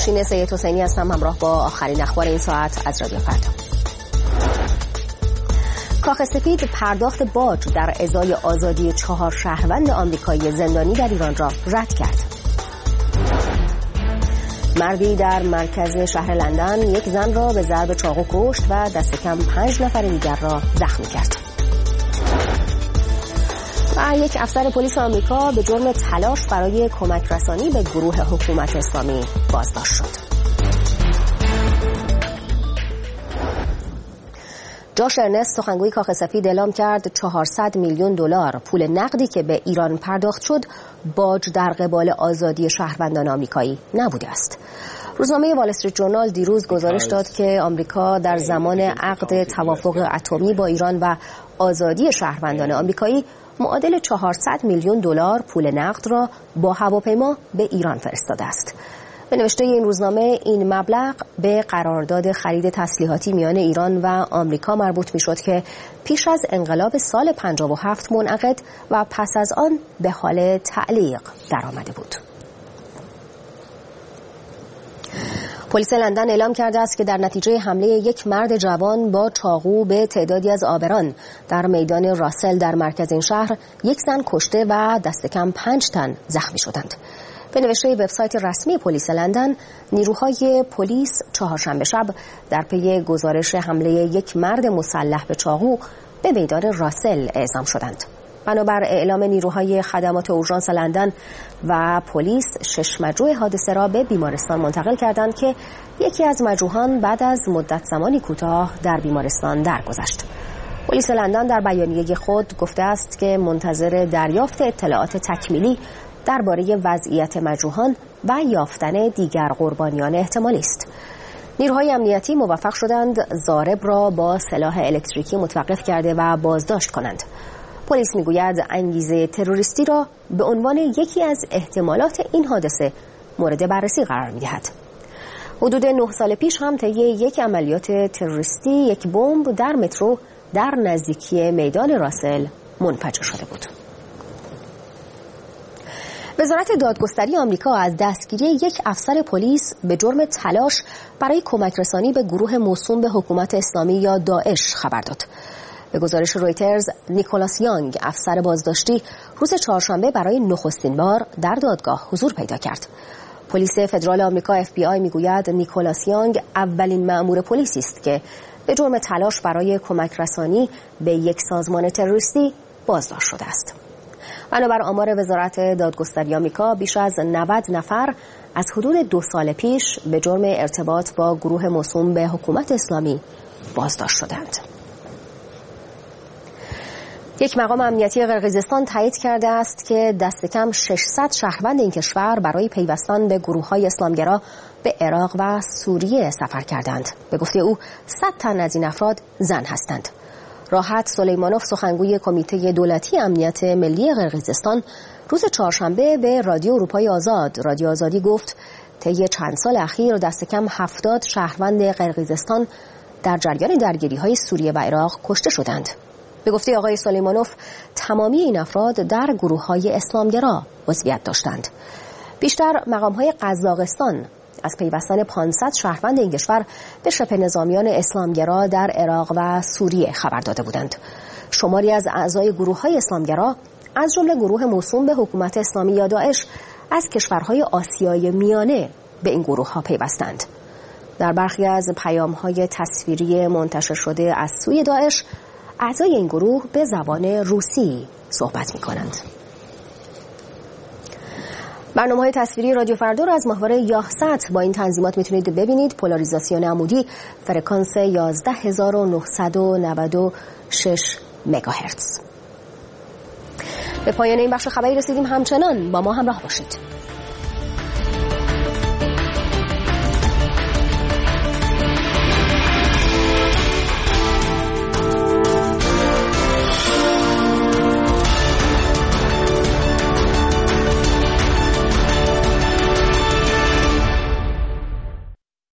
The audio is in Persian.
نوشین سید حسینی هستم، همراه با آخرین اخبار این ساعت از رادیو فردا. کاخ سفید پرداخت باج در ازای آزادی 4 شهروند آمریکایی زندانی در ایران را رد کرد. مردی در مرکز شهر لندن یک زن را به ضرب چاقو کشت و دست کم 5 نفر دیگر را زخمی کرد. و یک افسر پلیس آمریکا به جرم تلاش برای کمک رسانی به گروه حکومت اسلامی بازداشت شد. جاش ارنست، سخنگوی کاخ سفید، اعلام کرد 400 میلیون دلار پول نقدی که به ایران پرداخت شد باج در قبال آزادی شهروندان آمریکایی نبوده است. روزنامه وال استریت جورنال دیروز گزارش داد که آمریکا در زمان عقد توافق اتمی با ایران و آزادی شهروندان آمریکایی معادل 400 میلیون دلار پول نقد را با هواپیما به ایران فرستاده است. به نوشته این روزنامه این مبلغ به قرارداد خرید تسلیحاتی میان ایران و آمریکا مربوط میشد که پیش از انقلاب سال 57 منعقد و پس از آن به حال تعلیق درآمده بود. پلیس لندن اعلام کرده است که در نتیجه حمله یک مرد جوان با چاقو به تعدادی از آبران در میدان راسل در مرکز این شهر یک زن کشته و دست کم 5 تن زخمی شدند. به نوشته وبسایت رسمی پلیس لندن، نیروهای پلیس چهارشنبه شب در پی گزارش حمله یک مرد مسلح به چاقو به میدان راسل اعزام شدند. بنابر اعلام نیروهای خدمات اورژانس لندن و پلیس 6 مجروح حادثه را به بیمارستان منتقل کردند که یکی از مجروحان بعد از مدت زمانی کوتاه در بیمارستان درگذشت. پلیس لندن در بیانیه خود گفته است که منتظر دریافت اطلاعات تکمیلی درباره وضعیت مجروحان و یافتن دیگر قربانیان احتمالی است. نیروهای امنیتی موفق شدند ضارب را با سلاح الکتریکی متوقف کرده و بازداشت کنند. پلیس میگوید انگیزه تروریستی را به عنوان یکی از احتمالات این حادثه مورد بررسی قرار می‌دهد. حدود 9 سال پیش هم طی یک عملیات تروریستی یک بمب در مترو در نزدیکی میدان راسل منفجر شده بود. وزارت دادگستری آمریکا از دستگیری یک افسر پلیس به جرم تلاش برای کمک رسانی به گروه موسوم به حکومت اسلامی یا داعش خبر داد. به گزارش رویترز، نیکولاس یانگ، افسر بازداشتی، روز چهارشنبه برای نخستین بار در دادگاه حضور پیدا کرد. پلیس فدرال آمریکا FBI میگوید نیکولاس یانگ اولین مأمور پلیسی است که به جرم تلاش برای کمک رسانی به یک سازمان تروریستی بازداشت شده است. بنابر آمار وزارت دادگستری آمریکا، بیش از 90 نفر از حدود 2 سال پیش به جرم ارتباط با گروه موسوم به حکومت اسلامی بازداشت شدند. یک مقام امنیتی قرقیزستان تایید کرده است که دست کم 600 شهروند این کشور برای پیوستن به گروه‌های اسلامگرا به عراق و سوریه سفر کردند. به گفته او 100 تن از این افراد زن هستند. راحت سلیمانوف، سخنگوی کمیته دولتی امنیت ملی قرقیزستان، روز چهارشنبه به رادیو اروپای آزاد، رادیو آزادی گفت طی چند سال اخیر دست کم 70 شهروند قرقیزستان در جریان درگیری‌های سوریه و عراق کشته شدند. به گفته آقای سلیمانوف، تمامی این افراد در گروه‌های اسلامگرا عضویت داشتند. بیشتر مقام‌های قزاقستان از پیوستن 500 شهروند این کشور به شبه نظامیان اسلامگرا در عراق و سوریه خبر داده بودند. شماری از اعضای گروه‌های اسلامگرا از جمله گروه موسوم به حکومت اسلامی یا داعش از کشورهای آسیای میانه به این گروه‌ها پیوستند. در برخی از پیام‌های تصویری منتشر شده از سوی داعش، اعضای این گروه به زبان روسی صحبت می‌کنند. برنامه‌های تصویری رادیو فردا را از محور یاهست با این تنظیمات میتونید ببینید. پولاریزاسیون عمودی، فرکانس 11996 مگاهرتز. به پایان این بخش خبری رسیدیم. همچنان با ما همراه باشید.